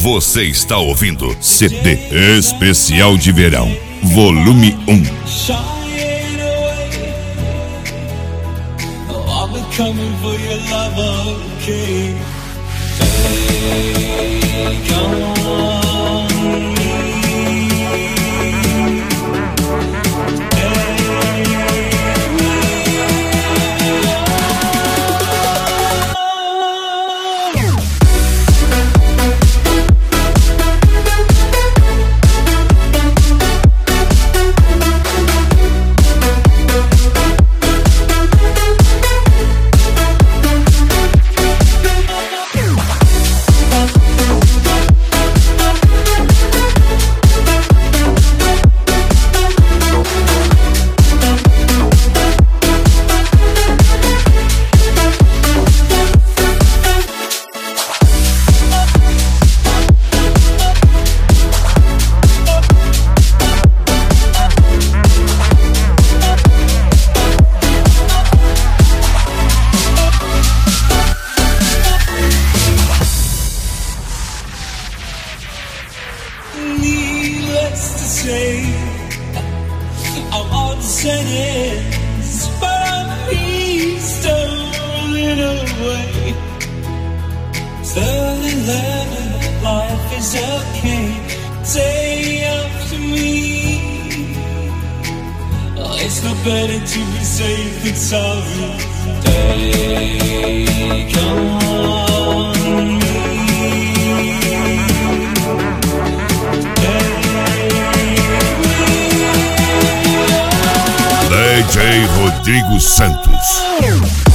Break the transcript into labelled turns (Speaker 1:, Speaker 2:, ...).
Speaker 1: Você está ouvindo CD Especial de Verão, Volume 1.
Speaker 2: Coming for your love, okay. Take on me. Needless to say, I'm on sentence, but he's stolen away. Stolen love, life is okay. Say after me, it's no better to be safe than sorry. Take on me.
Speaker 1: DJ Rodrigo Santos.